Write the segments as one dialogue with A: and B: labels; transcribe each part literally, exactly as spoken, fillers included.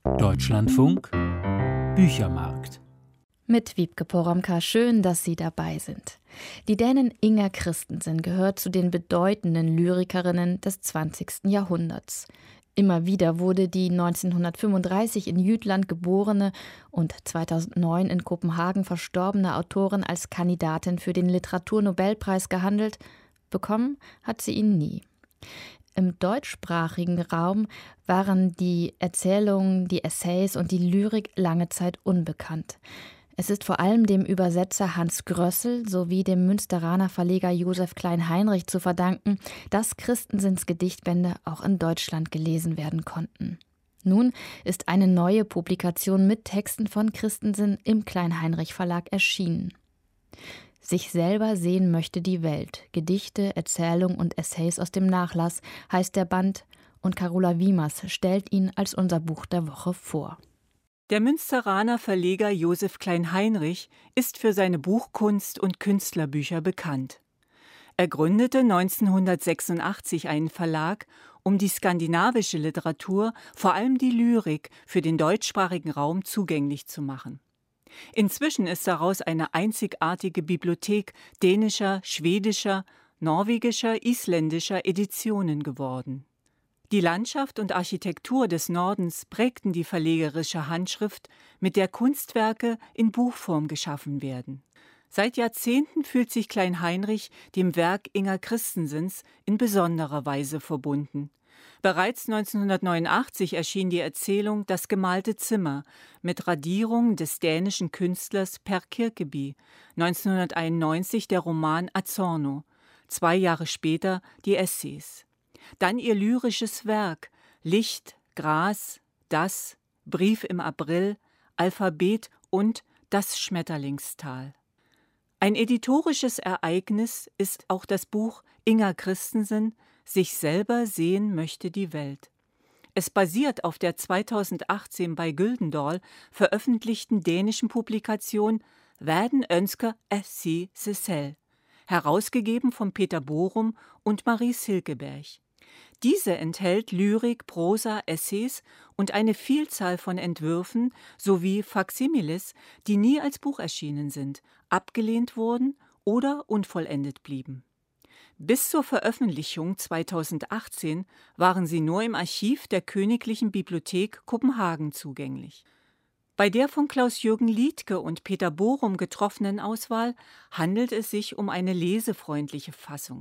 A: Deutschlandfunk Büchermarkt.
B: Mit Wiebke Poromka, schön, dass Sie dabei sind. Die Dänin Inger Christensen gehört zu den bedeutenden Lyrikerinnen des zwanzigsten Jahrhunderts. Immer wieder wurde die neunzehnhundertfünfunddreißig in Jütland geborene und zweitausendneun in Kopenhagen verstorbene Autorin als Kandidatin für den Literaturnobelpreis gehandelt. Bekommen hat sie ihn nie. Im deutschsprachigen Raum waren die Erzählungen, die Essays und die Lyrik lange Zeit unbekannt. Es ist vor allem dem Übersetzer Hans Grössel sowie dem Münsteraner Verleger Josef Klein-Heinrich zu verdanken, dass Christensens Gedichtbände auch in Deutschland gelesen werden konnten. Nun ist eine neue Publikation mit Texten von Christensen im Klein-Heinrich Verlag erschienen. Sich selber sehen möchte die Welt. Gedichte, Erzählungen und Essays aus dem Nachlass heißt der Band und Carola Wiemers stellt ihn als unser Buch der Woche vor.
C: Der Münsteraner Verleger Josef Klein-Heinrich ist für seine Buchkunst und Künstlerbücher bekannt. Er gründete neunzehnhundertsechsundachtzig einen Verlag, um die skandinavische Literatur, vor allem die Lyrik, für den deutschsprachigen Raum zugänglich zu machen. Inzwischen ist daraus eine einzigartige Bibliothek dänischer, schwedischer, norwegischer, isländischer Editionen geworden. Die Landschaft und Architektur des Nordens prägten die verlegerische Handschrift, mit der Kunstwerke in Buchform geschaffen werden. Seit Jahrzehnten fühlt sich Klein-Heinrich dem Werk Inger Christensens in besonderer Weise verbunden. Bereits neunzehnhundertneunundachtzig erschien die Erzählung Das gemalte Zimmer mit Radierung des dänischen Künstlers Per Kirkeby, neunzehnhunderteinundneunzig der Roman Azorno, zwei Jahre später die Essays. Dann ihr lyrisches Werk Licht, Gras, Das, Brief im April, Alphabet und Das Schmetterlingstal. Ein editorisches Ereignis ist auch das Buch Inger Christensen, Sich selber sehen möchte die Welt. Es basiert auf der zweitausendachtzehn bei Gyldendal veröffentlichten dänischen Publikation Verden ønsker at se sig selv, herausgegeben von Peter Borum und Marie Silkeberg. Diese enthält Lyrik, Prosa, Essays und eine Vielzahl von Entwürfen sowie Faksimiles, die nie als Buch erschienen sind, abgelehnt wurden oder unvollendet blieben. Bis zur Veröffentlichung zweitausendachtzehn waren sie nur im Archiv der Königlichen Bibliothek Kopenhagen zugänglich. Bei der von Klaus-Jürgen Liedtke und Peter Borum getroffenen Auswahl handelt es sich um eine lesefreundliche Fassung.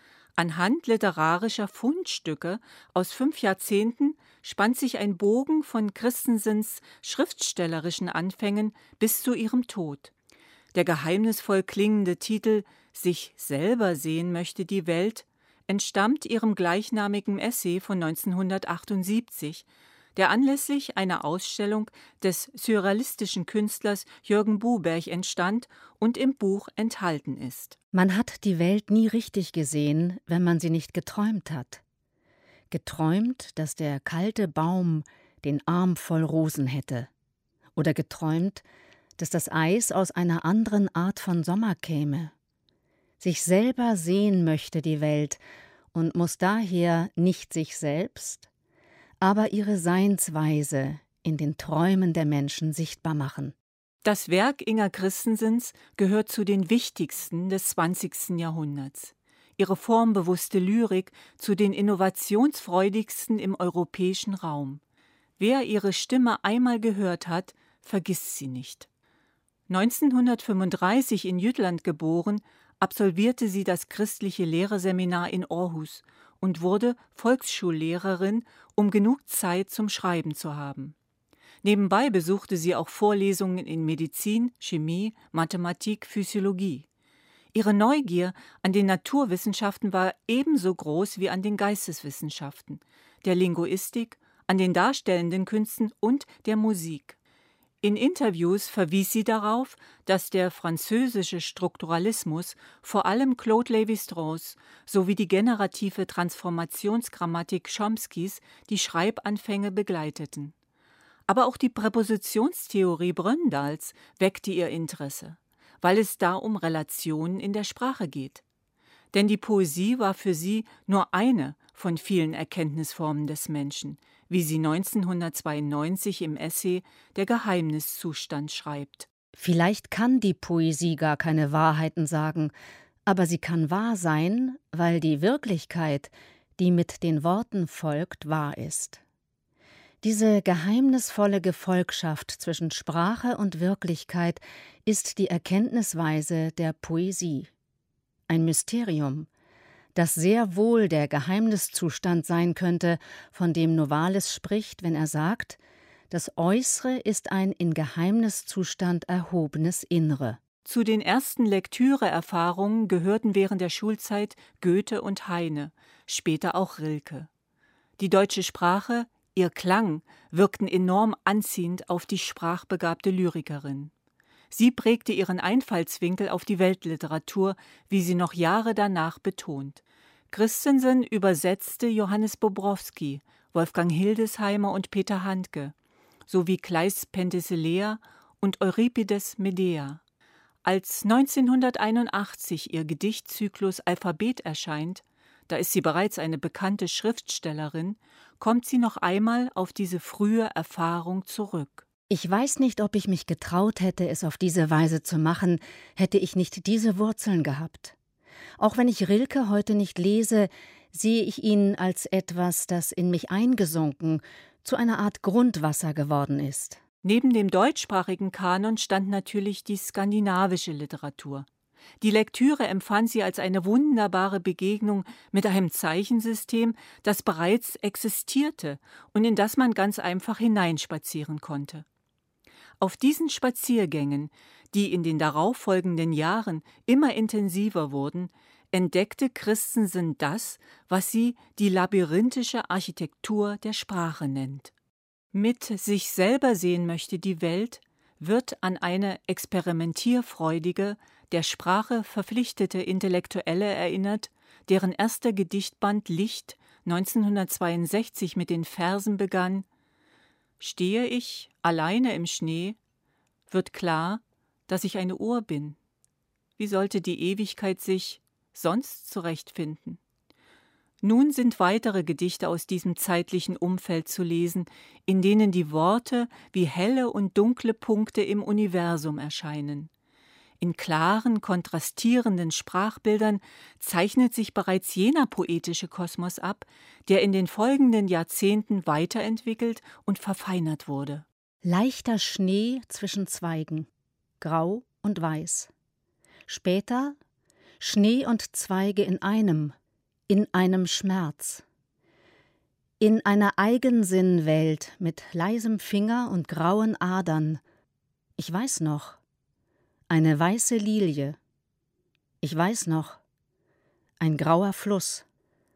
C: Anhand literarischer Fundstücke aus fünf Jahrzehnten spannt sich ein Bogen von Christensens schriftstellerischen Anfängen bis zu ihrem Tod. Der geheimnisvoll klingende Titel »Sich selber sehen möchte die Welt« entstammt ihrem gleichnamigen Essay von neunzehnhundertachtundsiebzig, der anlässlich einer Ausstellung des surrealistischen Künstlers Jürgen Boberg entstand und im Buch enthalten ist.
D: Man hat die Welt nie richtig gesehen, wenn man sie nicht geträumt hat. Geträumt, dass der kalte Baum den Arm voll Rosen hätte. Oder geträumt, dass das Eis aus einer anderen Art von Sommer käme. Sich selber sehen möchte die Welt und muss daher nicht sich selbst, aber ihre Seinsweise in den Träumen der Menschen sichtbar machen.
C: Das Werk Inger Christensens gehört zu den wichtigsten des zwanzigsten Jahrhunderts. Ihre formbewusste Lyrik zu den innovationsfreudigsten im europäischen Raum. Wer ihre Stimme einmal gehört hat, vergisst sie nicht. neunzehnhundertfünfunddreißig in Jütland geboren, absolvierte sie das christliche Lehrerseminar in Aarhus und wurde Volksschullehrerin, um genug Zeit zum Schreiben zu haben. Nebenbei besuchte sie auch Vorlesungen in Medizin, Chemie, Mathematik, Physiologie. Ihre Neugier an den Naturwissenschaften war ebenso groß wie an den Geisteswissenschaften, der Linguistik, an den darstellenden Künsten und der Musik. In Interviews verwies sie darauf, dass der französische Strukturalismus, vor allem Claude Lévi-Strauss, sowie die generative Transformationsgrammatik Chomskys die Schreibanfänge begleiteten. Aber auch die Präpositionstheorie Bröndals weckte ihr Interesse, weil es da um Relationen in der Sprache geht. Denn die Poesie war für sie nur eine von vielen Erkenntnisformen des Menschen, wie sie neunzehnhundertzweiundneunzig im Essay »Der Geheimniszustand« schreibt.
D: Vielleicht kann die Poesie gar keine Wahrheiten sagen, aber sie kann wahr sein, weil die Wirklichkeit, die mit den Worten folgt, wahr ist. Diese geheimnisvolle Gefolgschaft zwischen Sprache und Wirklichkeit ist die Erkenntnisweise der Poesie. Ein Mysterium, das sehr wohl der Geheimniszustand sein könnte, von dem Novalis spricht, wenn er sagt, das Äußere ist ein in Geheimniszustand erhobenes Innere.
C: Zu den ersten Lektüre-Erfahrungen gehörten während der Schulzeit Goethe und Heine, später auch Rilke. Die deutsche Sprache, ihr Klang, wirkten enorm anziehend auf die sprachbegabte Lyrikerin. Sie prägte ihren Einfallswinkel auf die Weltliteratur, wie sie noch Jahre danach betont. Christensen übersetzte Johannes Bobrowski, Wolfgang Hildesheimer und Peter Handke, sowie Kleist Penthesilea und Euripides Medea. Als neunzehnhunderteinundachtzig ihr Gedichtzyklus Alphabet erscheint, da ist sie bereits eine bekannte Schriftstellerin, kommt sie noch einmal auf diese frühe Erfahrung zurück.
D: Ich weiß nicht, ob ich mich getraut hätte, es auf diese Weise zu machen, hätte ich nicht diese Wurzeln gehabt. Auch wenn ich Rilke heute nicht lese, sehe ich ihn als etwas, das in mich eingesunken, zu einer Art Grundwasser geworden ist.
C: Neben dem deutschsprachigen Kanon stand natürlich die skandinavische Literatur. Die Lektüre empfand sie als eine wunderbare Begegnung mit einem Zeichensystem, das bereits existierte und in das man ganz einfach hineinspazieren konnte. Auf diesen Spaziergängen, die in den darauffolgenden Jahren immer intensiver wurden, entdeckte Christensen das, was sie die labyrinthische Architektur der Sprache nennt. Mit sich selber sehen möchte die Welt wird an eine experimentierfreudige, der Sprache verpflichtete Intellektuelle erinnert, deren erster Gedichtband Licht neunzehnhundertzweiundsechzig mit den Versen begann: »Stehe ich alleine im Schnee, wird klar, dass ich eine Uhr bin. Wie sollte die Ewigkeit sich sonst zurechtfinden?« Nun sind weitere Gedichte aus diesem zeitlichen Umfeld zu lesen, in denen die Worte wie helle und dunkle Punkte im Universum erscheinen. In klaren, kontrastierenden Sprachbildern zeichnet sich bereits jener poetische Kosmos ab, der in den folgenden Jahrzehnten weiterentwickelt und verfeinert wurde.
D: Leichter Schnee zwischen Zweigen, grau und weiß. Später Schnee und Zweige in einem, in einem Schmerz. In einer Eigensinnwelt mit leisem Finger und grauen Adern. Ich weiß noch, eine weiße Lilie. Ich weiß noch, ein grauer Fluss.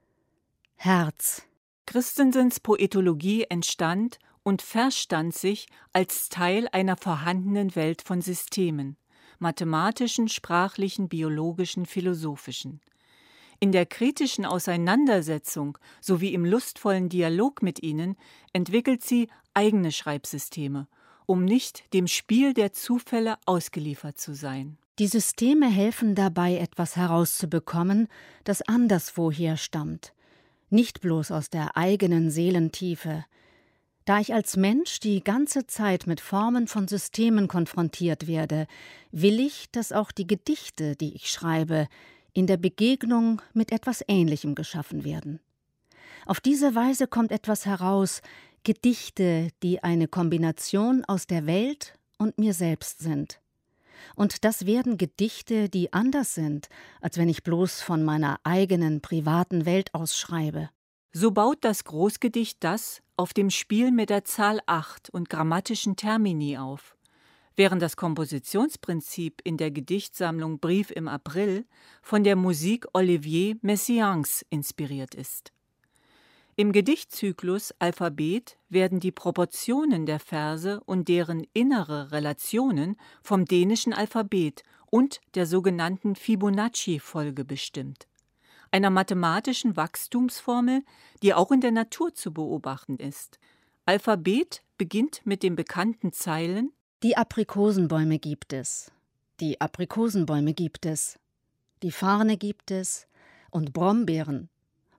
D: Herz.
C: Christensens Poetologie entstand und verstand sich als Teil einer vorhandenen Welt von Systemen, mathematischen, sprachlichen, biologischen, philosophischen. In der kritischen Auseinandersetzung sowie im lustvollen Dialog mit ihnen entwickelt sie eigene Schreibsysteme, um nicht dem Spiel der Zufälle ausgeliefert zu sein.
D: Die Systeme helfen dabei, etwas herauszubekommen, das anderswoher stammt, nicht bloß aus der eigenen Seelentiefe. Da ich als Mensch die ganze Zeit mit Formen von Systemen konfrontiert werde, will ich, dass auch die Gedichte, die ich schreibe, in der Begegnung mit etwas Ähnlichem geschaffen werden. Auf diese Weise kommt etwas heraus, Gedichte, die eine Kombination aus der Welt und mir selbst sind. Und das werden Gedichte, die anders sind, als wenn ich bloß von meiner eigenen privaten Welt aus schreibe.
C: So baut das Großgedicht das auf dem Spiel mit der Zahl acht und grammatischen Termini auf, während das Kompositionsprinzip in der Gedichtsammlung Brief im April von der Musik Olivier Messiaens inspiriert ist. Im Gedichtzyklus Alphabet werden die Proportionen der Verse und deren innere Relationen vom dänischen Alphabet und der sogenannten Fibonacci-Folge bestimmt, einer mathematischen Wachstumsformel, die auch in der Natur zu beobachten ist. Alphabet beginnt mit den bekannten Zeilen:
D: Die Aprikosenbäume gibt es, die Aprikosenbäume gibt es, die Farne gibt es und Brombeeren,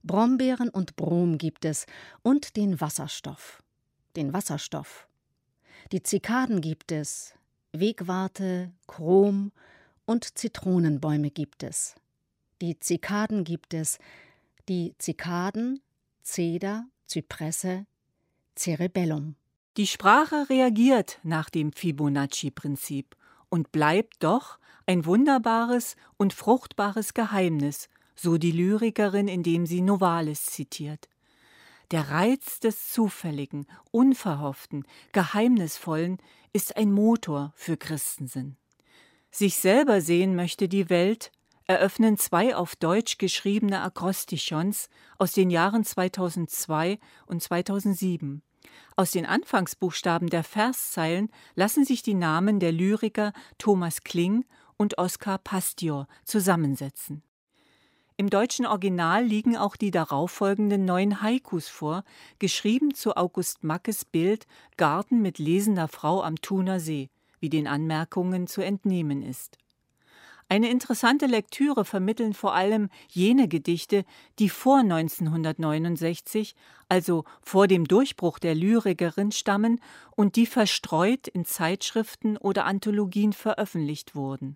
D: Brombeeren und Brom gibt es und den Wasserstoff. Den Wasserstoff. Die Zikaden gibt es, Wegwarte, Chrom und Zitronenbäume gibt es. Die Zikaden gibt es, die Zikaden, Zeder, Zypresse, Cerebellum.
C: Die Sprache reagiert nach dem Fibonacci-Prinzip und bleibt doch ein wunderbares und fruchtbares Geheimnis, so die Lyrikerin, indem sie Novalis zitiert. Der Reiz des Zufälligen, Unverhofften, Geheimnisvollen ist ein Motor für Christensen. Sich selber sehen möchte die Welt, eröffnen zwei auf Deutsch geschriebene Akrostichons aus den Jahren zweitausendzwei und zweitausendsieben. Aus den Anfangsbuchstaben der Verszeilen lassen sich die Namen der Lyriker Thomas Kling und Oskar Pastior zusammensetzen. Im deutschen Original liegen auch die darauffolgenden neun Haikus vor, geschrieben zu August Mackes Bild »Garten mit lesender Frau am Thuner See«, wie den Anmerkungen zu entnehmen ist. Eine interessante Lektüre vermitteln vor allem jene Gedichte, die vor neunzehnhundertneunundsechzig, also vor dem Durchbruch der Lyrikerin, stammen und die verstreut in Zeitschriften oder Anthologien veröffentlicht wurden.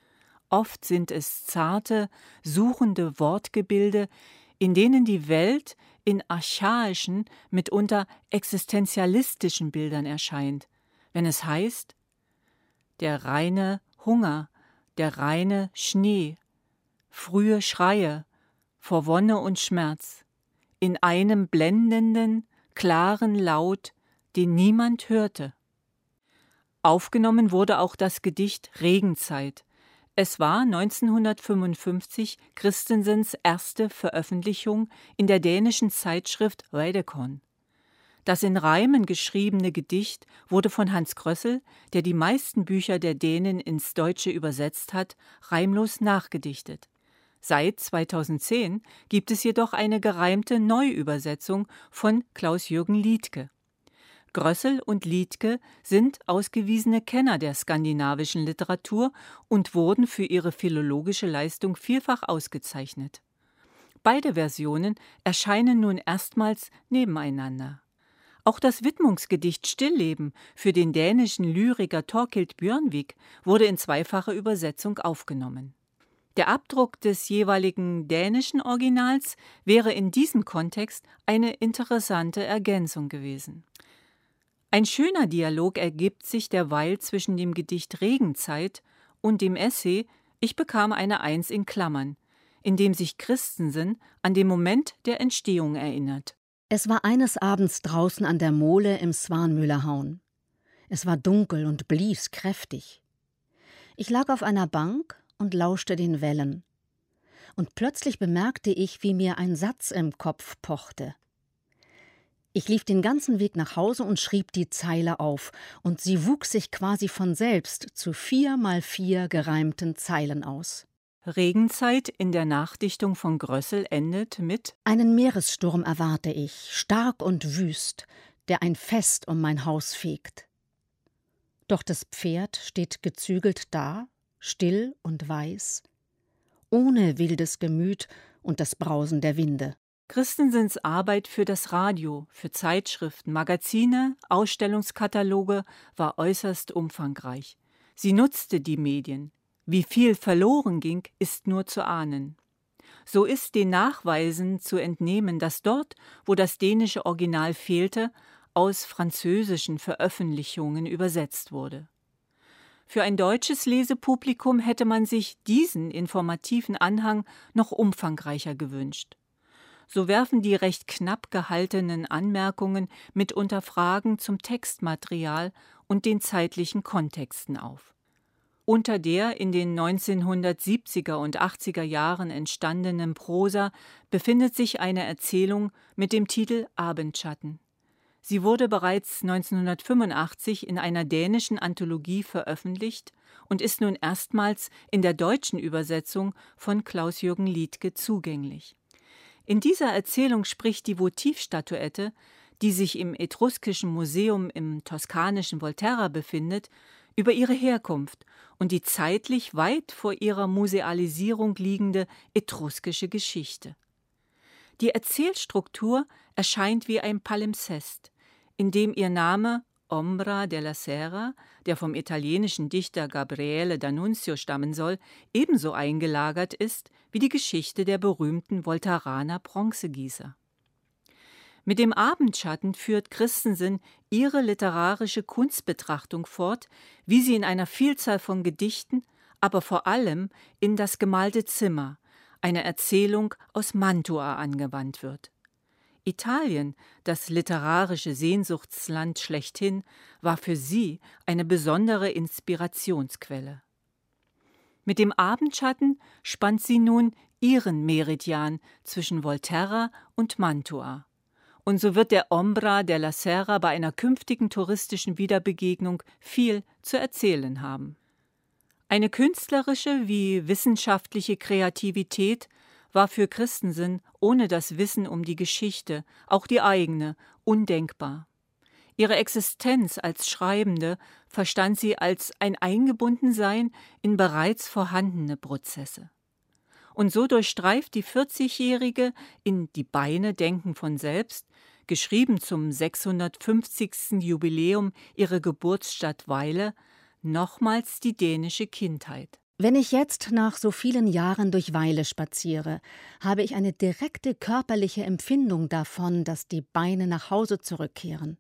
C: Oft sind es zarte, suchende Wortgebilde, in denen die Welt in archaischen, mitunter existenzialistischen Bildern erscheint, wenn es heißt: Der reine Hunger, der reine Schnee, frühe Schreie vor Wonne und Schmerz, in einem blendenden, klaren Laut, den niemand hörte. Aufgenommen wurde auch das Gedicht Regenzeit. Es war neunzehnhundertfünfundfünfzig Christensens erste Veröffentlichung in der dänischen Zeitschrift Redekon. Das in Reimen geschriebene Gedicht wurde von Hans Krössel, der die meisten Bücher der Dänen ins Deutsche übersetzt hat, reimlos nachgedichtet. Seit zweitausendzehn gibt es jedoch eine gereimte Neuübersetzung von Klaus-Jürgen Liedtke. Grössel und Liedtke sind ausgewiesene Kenner der skandinavischen Literatur und wurden für ihre philologische Leistung vielfach ausgezeichnet. Beide Versionen erscheinen nun erstmals nebeneinander. Auch das Widmungsgedicht Stillleben für den dänischen Lyriker Thorkild Bjørnvig wurde in zweifacher Übersetzung aufgenommen. Der Abdruck des jeweiligen dänischen Originals wäre in diesem Kontext eine interessante Ergänzung gewesen. Ein schöner Dialog ergibt sich derweil zwischen dem Gedicht Regenzeit und dem Essay Ich bekam eine Eins in Klammern, in dem sich Christensen an den Moment der Entstehung erinnert.
D: Es war eines Abends draußen an der Mole im Swanmühlerhaun. Es war dunkel und blies kräftig. Ich lag auf einer Bank und lauschte den Wellen. Und plötzlich bemerkte ich, wie mir ein Satz im Kopf pochte. Ich lief den ganzen Weg nach Hause und schrieb die Zeile auf, und sie wuchs sich quasi von selbst zu vier mal vier gereimten Zeilen aus.
C: Regenzeit in der Nachdichtung von Grössel endet mit:
D: Einen Meeressturm erwarte ich, stark und wüst, der ein Fest um mein Haus fegt. Doch das Pferd steht gezügelt da, still und weiß, ohne wildes Gemüt und das Brausen der Winde.
C: Christensens Arbeit für das Radio, für Zeitschriften, Magazine, Ausstellungskataloge war äußerst umfangreich. Sie nutzte die Medien. Wie viel verloren ging, ist nur zu ahnen. So ist den Nachweisen zu entnehmen, dass dort, wo das dänische Original fehlte, aus französischen Veröffentlichungen übersetzt wurde. Für ein deutsches Lesepublikum hätte man sich diesen informativen Anhang noch umfangreicher gewünscht. So werfen die recht knapp gehaltenen Anmerkungen mitunter Fragen zum Textmaterial und den zeitlichen Kontexten auf. Unter der in den neunzehnhundertsiebziger und achtziger Jahren entstandenen Prosa befindet sich eine Erzählung mit dem Titel Abendschatten. Sie wurde bereits neunzehnhundertfünfundachtzig in einer dänischen Anthologie veröffentlicht und ist nun erstmals in der deutschen Übersetzung von Klaus-Jürgen Liedtke zugänglich. In dieser Erzählung spricht die Votivstatuette, die sich im Etruskischen Museum im toskanischen Volterra befindet, über ihre Herkunft und die zeitlich weit vor ihrer Musealisierung liegende etruskische Geschichte. Die Erzählstruktur erscheint wie ein Palimpsest, in dem ihr Name Ombra della Sera, der vom italienischen Dichter Gabriele D'Annunzio stammen soll, ebenso eingelagert ist wie die Geschichte der berühmten Volterraner Bronzegießer. Mit dem Abendschatten führt Christensen ihre literarische Kunstbetrachtung fort, wie sie in einer Vielzahl von Gedichten, aber vor allem in Das gemalte Zimmer, eine Erzählung aus Mantua, angewandt wird. Italien, das literarische Sehnsuchtsland schlechthin, war für sie eine besondere Inspirationsquelle. Mit dem Abendschatten spannt sie nun ihren Meridian zwischen Volterra und Mantua. Und so wird der Ombra della Sera bei einer künftigen touristischen Wiederbegegnung viel zu erzählen haben. Eine künstlerische wie wissenschaftliche Kreativität war für Christensen ohne das Wissen um die Geschichte, auch die eigene, undenkbar. Ihre Existenz als Schreibende verstand sie als ein Eingebundensein in bereits vorhandene Prozesse. Und so durchstreift die vierzigjährige in Die Beine denken von selbst, geschrieben zum sechshundertfünfzigsten Jubiläum ihrer Geburtsstadt Weile, nochmals die dänische Kindheit.
D: Wenn ich jetzt nach so vielen Jahren durch Weile spaziere, habe ich eine direkte körperliche Empfindung davon, dass die Beine nach Hause zurückkehren.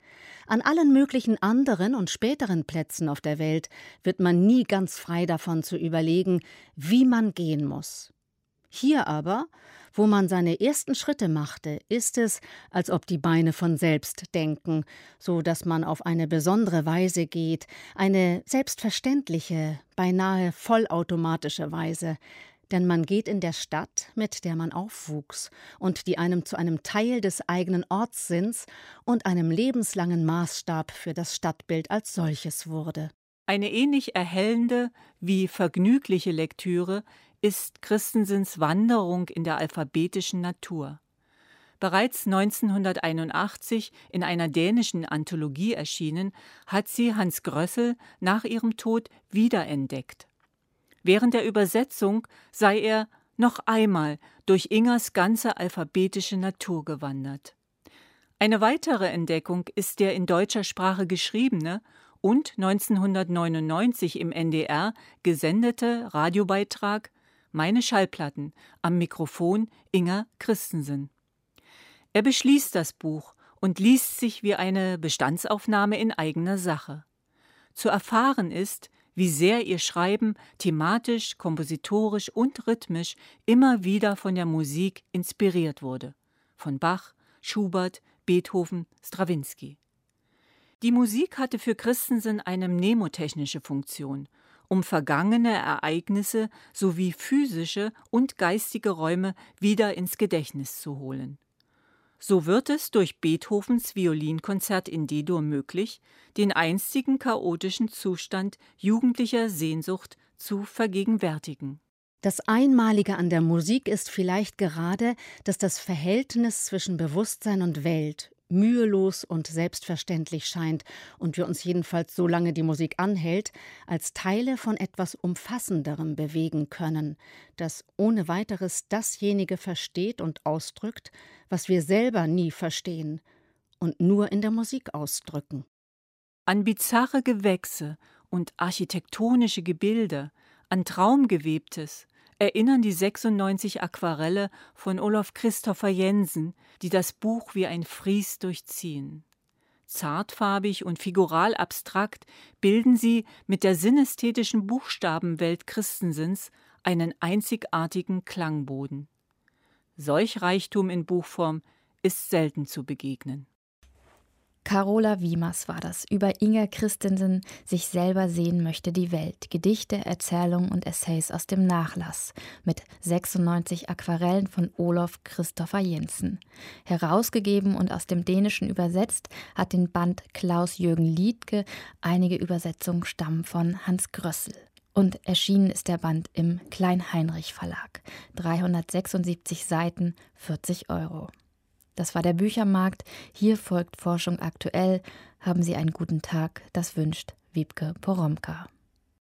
D: An allen möglichen anderen und späteren Plätzen auf der Welt wird man nie ganz frei davon zu überlegen, wie man gehen muss. Hier aber, wo man seine ersten Schritte machte, ist es, als ob die Beine von selbst denken, so dass man auf eine besondere Weise geht, eine selbstverständliche, beinahe vollautomatische Weise, denn man geht in der Stadt, mit der man aufwuchs und die einem zu einem Teil des eigenen Ortssinns und einem lebenslangen Maßstab für das Stadtbild als solches wurde.
C: Eine ähnlich erhellende wie vergnügliche Lektüre ist Christensens Wanderung in der alphabetischen Natur. Bereits neunzehnhunderteinundachtzig in einer dänischen Anthologie erschienen, hat sie Hans Grössel nach ihrem Tod wiederentdeckt. Während der Übersetzung sei er noch einmal durch Ingers ganze alphabetische Natur gewandert. Eine weitere Entdeckung ist der in deutscher Sprache geschriebene und neunzehnhundertneunundneunzig im N D R gesendete Radiobeitrag »Meine Schallplatten« am Mikrofon Inger Christensen. Er beschließt das Buch und liest sich wie eine Bestandsaufnahme in eigener Sache. Zu erfahren ist, wie sehr ihr Schreiben thematisch, kompositorisch und rhythmisch immer wieder von der Musik inspiriert wurde. Von Bach, Schubert, Beethoven, Strawinsky. Die Musik hatte für Christensen eine mnemotechnische Funktion, um vergangene Ereignisse sowie physische und geistige Räume wieder ins Gedächtnis zu holen. So wird es durch Beethovens Violinkonzert in D-Dur möglich, den einstigen chaotischen Zustand jugendlicher Sehnsucht zu vergegenwärtigen.
D: Das Einmalige an der Musik ist vielleicht gerade, dass das Verhältnis zwischen Bewusstsein und Welt mühelos und selbstverständlich scheint und wir uns jedenfalls, solange die Musik anhält, als Teile von etwas Umfassenderem bewegen können, das ohne weiteres dasjenige versteht und ausdrückt, was wir selber nie verstehen und nur in der Musik ausdrücken.
C: An bizarre Gewächse und architektonische Gebilde, an Traumgewebtes, erinnern die sechsundneunzig Aquarelle von Olaf Christopher Jensen, die das Buch wie ein Fries durchziehen. Zartfarbig und figural abstrakt bilden sie mit der synästhetischen Buchstabenwelt Christensens einen einzigartigen Klangboden. Solch Reichtum in Buchform ist selten zu begegnen.
B: Carola Wiemers war das. Über Inger Christensen, sich selber sehen möchte die Welt. Gedichte, Erzählungen und Essays aus dem Nachlass. Mit sechsundneunzig Aquarellen von Olaf Christopher Jensen. Herausgegeben und aus dem Dänischen übersetzt hat den Band Klaus-Jürgen Liedtke. Einige Übersetzungen stammen von Hans Grössel. Und erschienen ist der Band im Klein-Heinrich Verlag. dreihundertsechsundsiebzig Seiten, vierzig Euro. Das war der Büchermarkt. Hier folgt Forschung aktuell. Haben Sie einen guten Tag. Das wünscht Wiebke Poromka.